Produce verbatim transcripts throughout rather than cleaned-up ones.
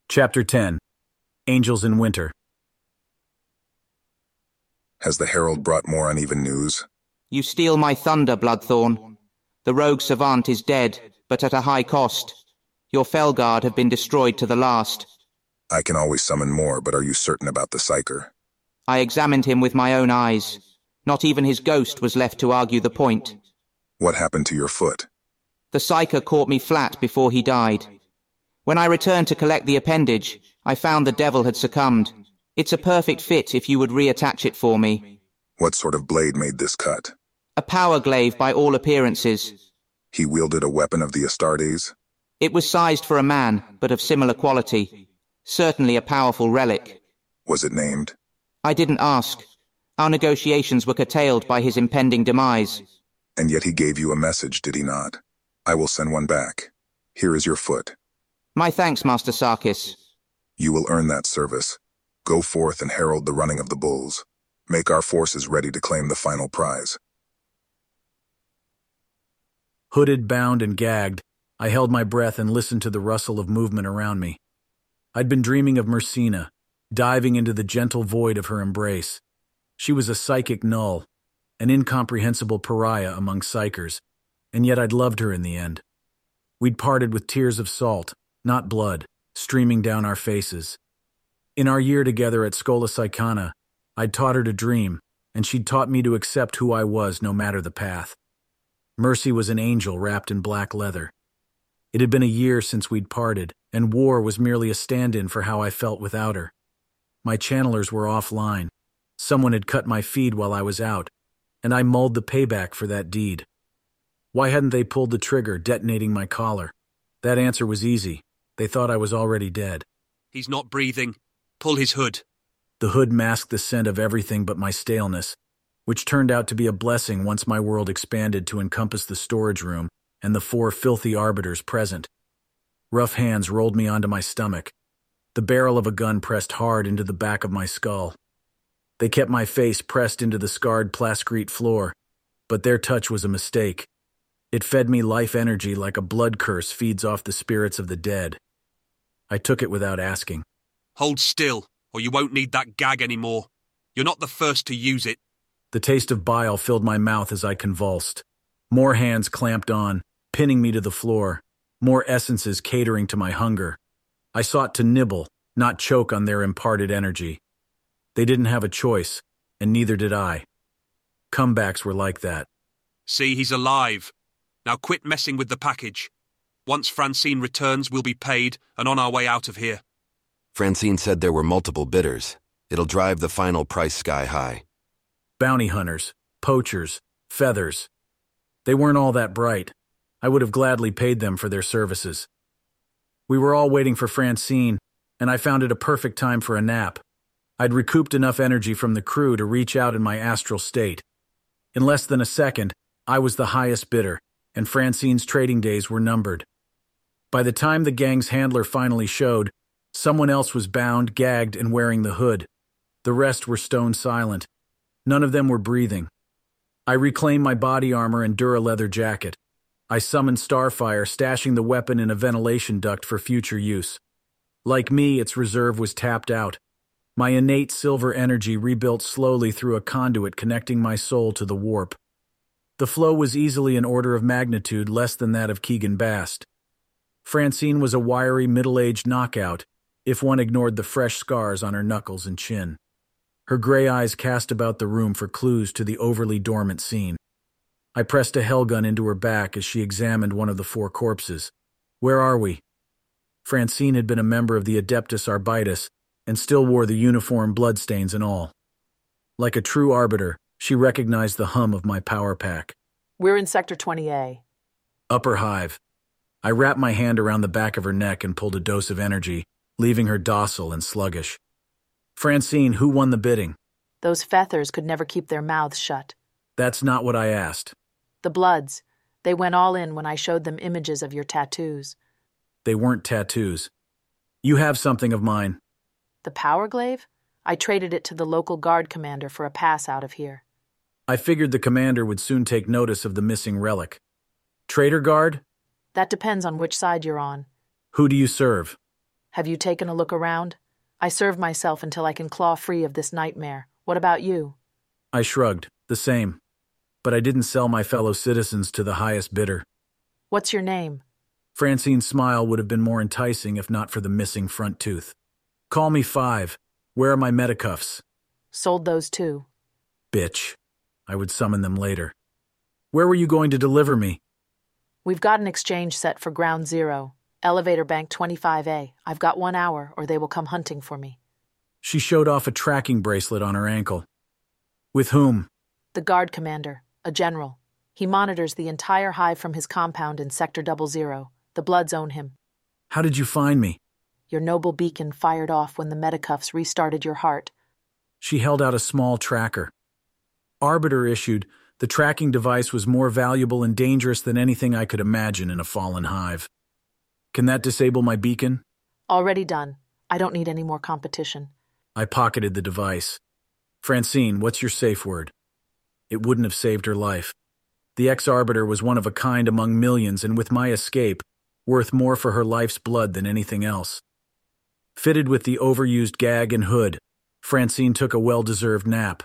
Chapter ten. Angels in Winter. Has the Herald brought more uneven news? You steal my thunder, Bloodthorn. The rogue savant is dead, but at a high cost. Your Felguard have been destroyed to the last. I can always summon more, but are you certain about the Psyker? I examined him with my own eyes. Not even his ghost was left to argue the point. What happened to your foot? The Psyker caught me flat before he died. When I returned to collect the appendage, I found the devil had succumbed. It's a perfect fit if you would reattach it for me. What sort of blade made this cut? A power glaive by all appearances. He wielded a weapon of the Astartes? It was sized for a man, but of similar quality. Certainly a powerful relic. Was it named? I didn't ask. Our negotiations were curtailed by his impending demise. And yet he gave you a message, did he not? I will send one back. Here is your foot. My thanks, Master Sarkis. You will earn that service. Go forth and herald the running of the bulls. Make our forces ready to claim the final prize. Hooded, bound, and gagged, I held my breath and listened to the rustle of movement around me. I'd been dreaming of Mersina, diving into the gentle void of her embrace. She was a psychic null, an incomprehensible pariah among psychers, and yet I'd loved her in the end. We'd parted with tears of salt, not blood, streaming down our faces. In our year together at Schola Psychana, I'd taught her to dream, and she'd taught me to accept who I was no matter the path. Mercy was an angel wrapped in black leather. It had been a year since we'd parted, and war was merely a stand-in for how I felt without her. My channelers were offline. Someone had cut my feed while I was out, and I mulled the payback for that deed. Why hadn't they pulled the trigger, detonating my collar? That answer was easy. They thought I was already dead. He's not breathing. Pull his hood. The hood masked the scent of everything but my staleness, which turned out to be a blessing once my world expanded to encompass the storage room and the four filthy arbiters present. Rough hands rolled me onto my stomach. The barrel of a gun pressed hard into the back of my skull. They kept my face pressed into the scarred plascrete floor, but their touch was a mistake. It fed me life energy like a blood curse feeds off the spirits of the dead. I took it without asking. Hold still, or you won't need that gag anymore. You're not the first to use it. The taste of bile filled my mouth as I convulsed. More hands clamped on, pinning me to the floor. More essences catering to my hunger. I sought to nibble, not choke on their imparted energy. They didn't have a choice, and neither did I. Comebacks were like that. See, he's alive. Now quit messing with the package. Once Francine returns, we'll be paid and on our way out of here. Francine said there were multiple bidders. It'll drive the final price sky high. Bounty hunters, poachers, feathers. They weren't all that bright. I would have gladly paid them for their services. We were all waiting for Francine, and I found it a perfect time for a nap. I'd recouped enough energy from the crew to reach out in my astral state. In less than a second, I was the highest bidder, and Francine's trading days were numbered. By the time the gang's handler finally showed, someone else was bound, gagged, and wearing the hood. The rest were stone silent. None of them were breathing. I reclaimed my body armor and Dura leather jacket. I summoned Starfire, stashing the weapon in a ventilation duct for future use. Like me, its reserve was tapped out. My innate silver energy rebuilt slowly through a conduit connecting my soul to the warp. The flow was easily an order of magnitude less than that of Keegan Bast. Francine was a wiry, middle-aged knockout, if one ignored the fresh scars on her knuckles and chin. Her gray eyes cast about the room for clues to the overly dormant scene. I pressed a hellgun into her back as she examined one of the four corpses. Where are we? Francine had been a member of the Adeptus Arbitus and still wore the uniform, bloodstains and all. Like a true arbiter, she recognized the hum of my power pack. We're in Sector twenty A. Upper Hive. I wrapped my hand around the back of her neck and pulled a dose of energy, leaving her docile and sluggish. Francine, who won the bidding? Those Fethers could never keep their mouths shut. That's not what I asked. The Bloods. They went all in when I showed them images of your tattoos. They weren't tattoos. You have something of mine. The power glaive? I traded it to the local guard commander for a pass out of here. I figured the commander would soon take notice of the missing relic. Traitor guard? That depends on which side you're on. Who do you serve? Have you taken a look around? I serve myself until I can claw free of this nightmare. What about you? I shrugged. The same. But I didn't sell my fellow citizens to the highest bidder. What's your name? Francine's smile would have been more enticing if not for the missing front tooth. Call me Five. Where are my metacuffs? Sold those too. Bitch. I would summon them later. Where were you going to deliver me? We've got an exchange set for Ground Zero. Elevator Bank twenty-five A. I've got one hour, or they will come hunting for me. She showed off a tracking bracelet on her ankle. With whom? The guard commander, a general. He monitors the entire hive from his compound in Sector Double Zero. The Bloods own him. How did you find me? Your noble beacon fired off when the metacuffs restarted your heart. She held out a small tracker. Arbiter issued, the tracking device was more valuable and dangerous than anything I could imagine in a fallen hive. Can that disable my beacon? Already done. I don't need any more competition. I pocketed the device. Francine, what's your safe word? It wouldn't have saved her life. The ex-arbiter was one of a kind among millions, and with my escape, worth more for her life's blood than anything else. Fitted with the overused gag and hood, Francine took a well-deserved nap.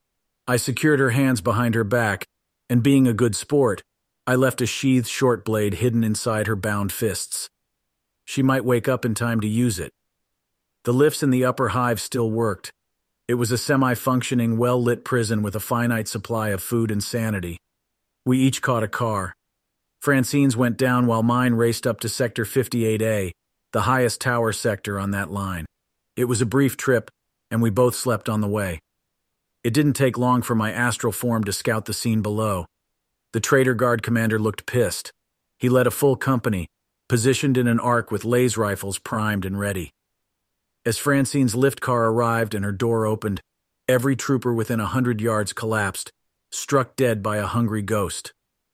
I secured her hands behind her back, and being a good sport, I left a sheathed short blade hidden inside her bound fists. She might wake up in time to use it. The lifts in the upper hive still worked. It was a semi-functioning, well-lit prison with a finite supply of food and sanity. We each caught a car. Francine's went down while mine raced up to Sector fifty-eight A, the highest tower sector on that line. It was a brief trip, and we both slept on the way. It didn't take long for my astral form to scout the scene below. The traitor guard commander looked pissed. He led a full company, positioned in an arc with laser rifles primed and ready. As Francine's lift car arrived and her door opened, every trooper within a hundred yards collapsed, struck dead by a hungry ghost.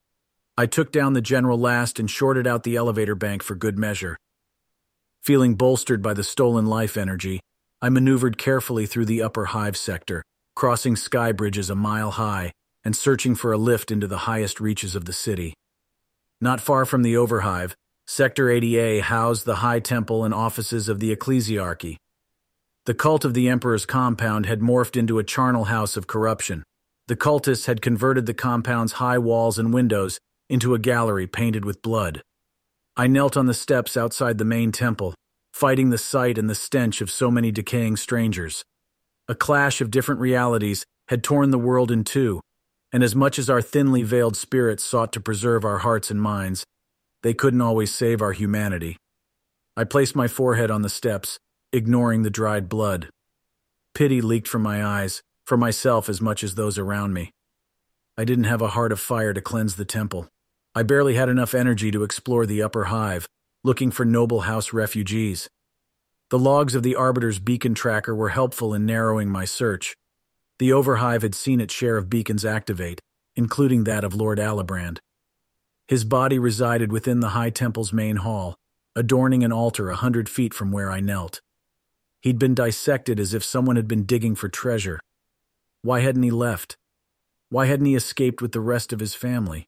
I took down the general last and shorted out the elevator bank for good measure. Feeling bolstered by the stolen life energy, I maneuvered carefully through the upper hive sector, crossing sky bridges a mile high and searching for a lift into the highest reaches of the city. Not far from the overhive, Sector eighty A housed the High Temple and offices of the Ecclesiarchy. The cult of the Emperor's compound had morphed into a charnel house of corruption. The cultists had converted the compound's high walls and windows into a gallery painted with blood. I knelt on the steps outside the main temple, fighting the sight and the stench of so many decaying strangers. A clash of different realities had torn the world in two, and as much as our thinly veiled spirits sought to preserve our hearts and minds, they couldn't always save our humanity. I placed my forehead on the steps, ignoring the dried blood. Pity leaked from my eyes, for myself as much as those around me. I didn't have a heart of fire to cleanse the temple. I barely had enough energy to explore the upper hive, looking for Noble House refugees. The logs of the Arbiter's beacon tracker were helpful in narrowing my search. The overhive had seen its share of beacons activate, including that of Lord Alibrand. His body resided within the High Temple's main hall, adorning an altar a hundred feet from where I knelt. He'd been dissected as if someone had been digging for treasure. Why hadn't he left? Why hadn't he escaped with the rest of his family?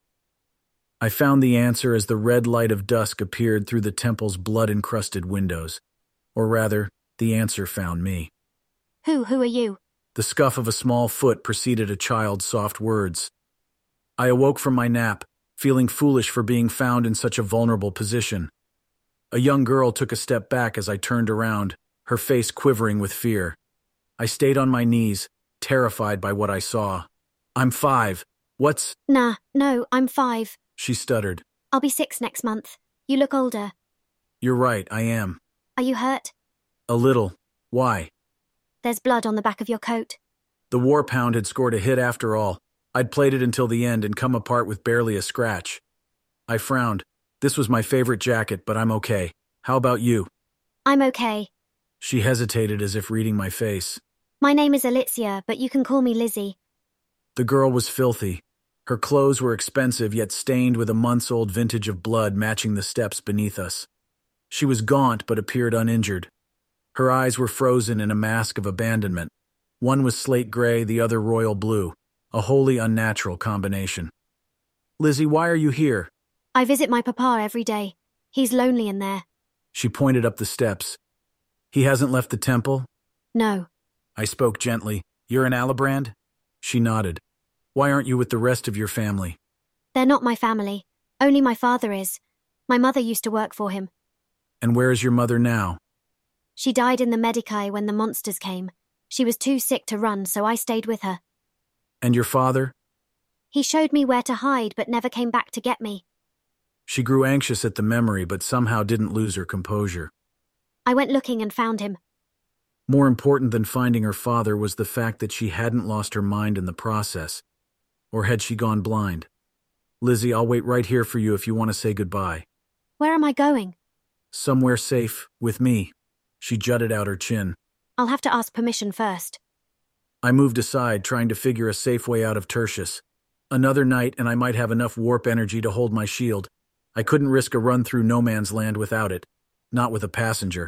I found the answer as the red light of dusk appeared through the temple's blood-encrusted windows. Or rather, the answer found me. Who, who are you? The scuff of a small foot preceded a child's soft words. I awoke from my nap, feeling foolish for being found in such a vulnerable position. A young girl took a step back as I turned around, her face quivering with fear. I stayed on my knees, terrified by what I saw. I'm five. What's... Nah, no, I'm five. She stuttered. I'll be six next month. You look older. You're right, I am. Are you hurt? A little. Why? There's blood on the back of your coat. The war pound had scored a hit after all. I'd played it until the end and come apart with barely a scratch. I frowned. This was my favorite jacket, but I'm okay. How about you? I'm okay. She hesitated as if reading my face. My name is Alicia, but you can call me Lizzie. The girl was filthy. Her clothes were expensive, yet stained with a month's-old vintage of blood matching the steps beneath us. She was gaunt, but appeared uninjured. Her eyes were frozen in a mask of abandonment. One was slate gray, the other royal blue. A wholly unnatural combination. Lizzie, why are you here? I visit my papa every day. He's lonely in there. She pointed up the steps. He hasn't left the temple? No. I spoke gently. You're an Alibrand? She nodded. Why aren't you with the rest of your family? They're not my family. Only my father is. My mother used to work for him. And where is your mother now? She died in the Medicae when the monsters came. She was too sick to run, so I stayed with her. And your father? He showed me where to hide, but never came back to get me. She grew anxious at the memory, but somehow didn't lose her composure. I went looking and found him. More important than finding her father was the fact that she hadn't lost her mind in the process. Or had she gone blind? Lizzie, I'll wait right here for you if you want to say goodbye. Where am I going? Somewhere safe, with me. She jutted out her chin. I'll have to ask permission first. I moved aside, trying to figure a safe way out of Tertius. Another night, and I might have enough warp energy to hold my shield. I couldn't risk a run through no man's land without it. Not with a passenger.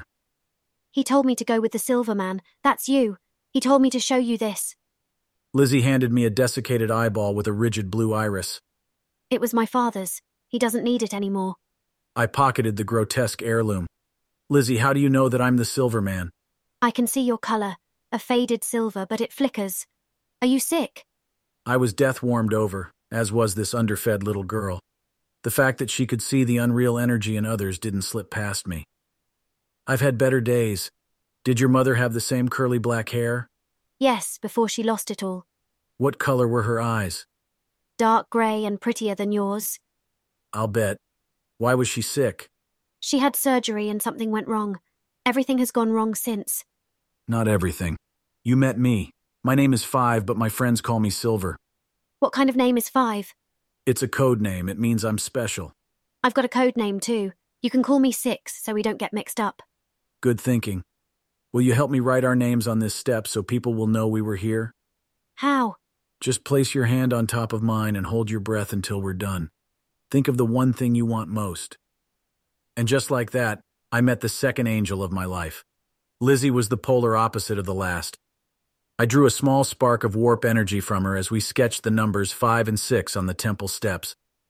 He told me to go with the Silver Man. That's you. He told me to show you this. Lizzie handed me a desiccated eyeball with a rigid blue iris. It was my father's. He doesn't need it anymore. I pocketed the grotesque heirloom. Lizzie, how do you know that I'm the Silver Man? I can see your color. A faded silver, but it flickers. Are you sick? I was death-warmed over, as was this underfed little girl. The fact that she could see the unreal energy in others didn't slip past me. I've had better days. Did your mother have the same curly black hair? Yes, before she lost it all. What color were her eyes? Dark grey and prettier than yours. I'll bet. Why was she sick? She had surgery and something went wrong. Everything has gone wrong since. Not everything. You met me. My name is Five, but my friends call me Silver. What kind of name is Five? It's a code name. It means I'm special. I've got a code name too. You can call me Six, so we don't get mixed up. Good thinking. Will you help me write our names on this step so people will know we were here? How? Just place your hand on top of mine and hold your breath until we're done. Think of the one thing you want most. And just like that, I met the second angel of my life. Lizzie was the polar opposite of the last. I drew a small spark of warp energy from her as we sketched the numbers five and six on the temple steps.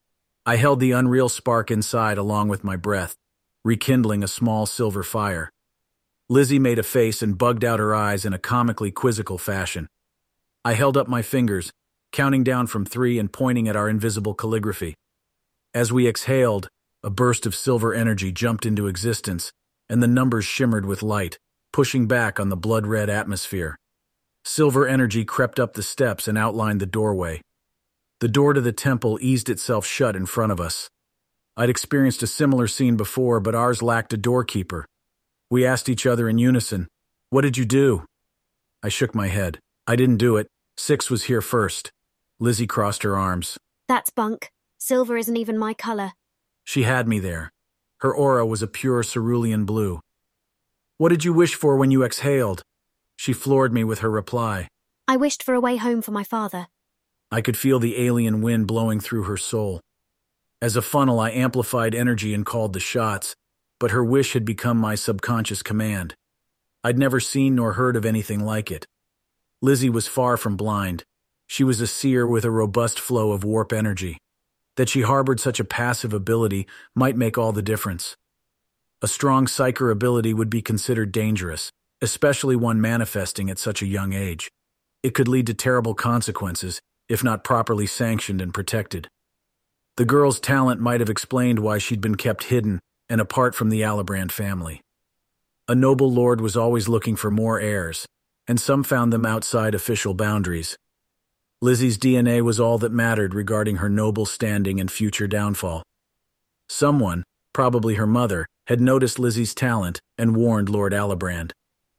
I held the unreal spark inside along with my breath, rekindling a small silver fire. Lizzie made a face and bugged out her eyes in a comically quizzical fashion. I held up my fingers, counting down from three and pointing at our invisible calligraphy. As we exhaled, a burst of silver energy jumped into existence, and the numbers shimmered with light, pushing back on the blood-red atmosphere. Silver energy crept up the steps and outlined the doorway. The door to the temple eased itself shut in front of us. I'd experienced a similar scene before, but ours lacked a doorkeeper. We asked each other in unison, "What did you do?" I shook my head. I didn't do it. Six was here first. Lizzie crossed her arms. That's bunk. Silver isn't even my color. She had me there. Her aura was a pure cerulean blue. "What did you wish for when you exhaled?" She floored me with her reply. I wished for a way home for my father. I could feel the alien wind blowing through her soul. As a funnel, I amplified energy and called the shots, but her wish had become my subconscious command. I'd never seen nor heard of anything like it. Lizzie was far from blind. She was a seer with a robust flow of warp energy. That she harbored such a passive ability might make all the difference. A strong psyker ability would be considered dangerous, especially one manifesting at such a young age. It could lead to terrible consequences, if not properly sanctioned and protected. The girl's talent might have explained why she'd been kept hidden and apart from the Alibrand family. A noble lord was always looking for more heirs, and some found them outside official boundaries. Lizzie's D N A was all that mattered regarding her noble standing and future downfall. Someone, probably her mother, had noticed Lizzie's talent and warned Lord Alibrand.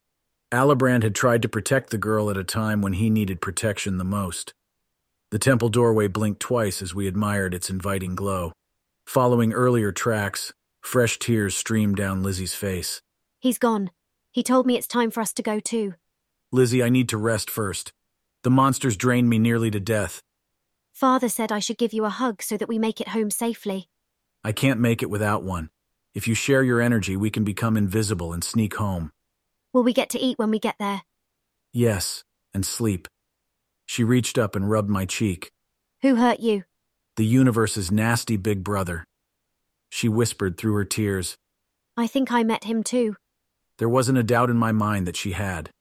Alibrand had tried to protect the girl at a time when he needed protection the most. The temple doorway blinked twice as we admired its inviting glow. Following earlier tracks, fresh tears streamed down Lizzie's face. He's gone. He told me it's time for us to go too. Lizzie, I need to rest first. The monsters drained me nearly to death. Father said I should give you a hug so that we make it home safely. I can't make it without one. If you share your energy, we can become invisible and sneak home. Will we get to eat when we get there? Yes, and sleep. She reached up and rubbed my cheek. Who hurt you? The universe's nasty big brother. She whispered through her tears. I think I met him too. There wasn't a doubt in my mind that she had.